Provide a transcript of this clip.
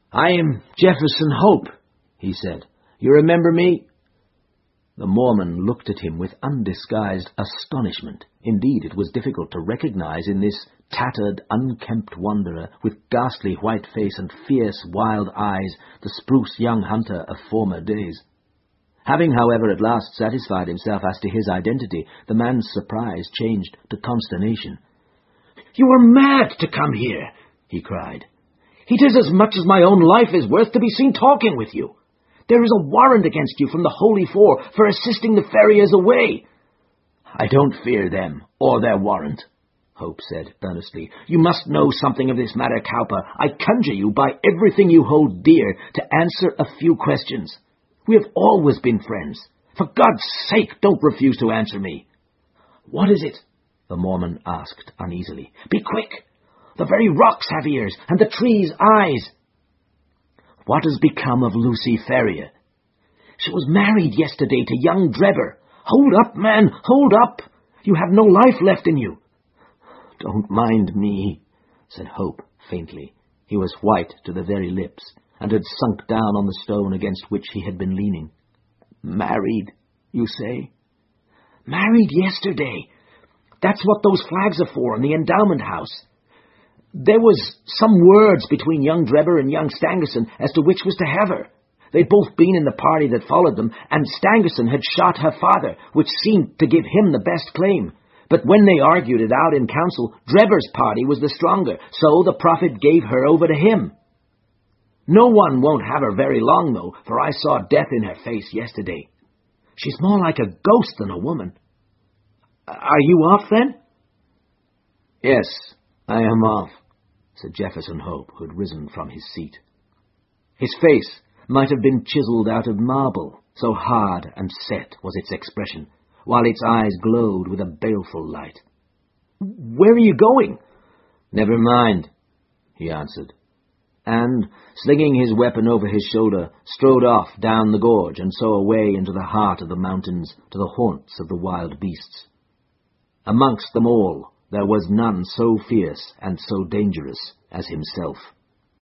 "I am Jefferson Hope," he said. "You remember me?" The Mormon looked at him with undisguised astonishment. Indeed, it was difficult to recognize in this tattered, unkempt wanderer, with ghastly white face and fierce, wild eyes, the spruce young hunter of former days. Having, however, at last satisfied himself as to his identity, the man's surprise changed to consternation. "You are mad to come here," he cried. "It is as much as my own life is worth to be seen talking with you. There is a warrant against you from the Holy Four for assisting the Ferriers away." "I don't fear them, or their warrant," Hope said earnestly. "You must know something of this matter, Cowper. I conjure you by everything you hold dear to answer a few questions. We have always been friends. For God's sake, don't refuse to answer me." "What is it?" the Mormon asked uneasily. "Be quick! The very rocks have ears, and the trees eyes." "What has become of Lucy Ferrier?" "She was married yesterday to young Drebber." "Hold up, man, hold up! You have no life left in you." "Don't mind me," said Hope faintly. He was white to the very lips, and had sunk down on the stone against which he had been leaning. "Married, you say?" "Married yesterday. That's what those flags are for in the endowment house. There was some words between young Drebber and young Stangerson as to which was to have her. They'd both been in the party that followed them, and Stangerson had shot her father, which seemed to give him the best claim. But when they argued it out in council, Drebber's party was the stronger, so the prophet gave her over to him. No one won't have her very long, though, for I saw death in her face yesterday. She's more like a ghost than a woman. Are you off, then?" "Yes, I am off," said Jefferson Hope, who had risen from his seat. His face might have been chiselled out of marble, so hard and set was its expression, while its eyes glowed with a baleful light. "Where are you going?" "Never mind," he answered, and, slinging his weapon over his shoulder, strode off down the gorge and so away into the heart of the mountains to the haunts of the wild beasts. Amongst them all there was none so fierce and so dangerous as himself.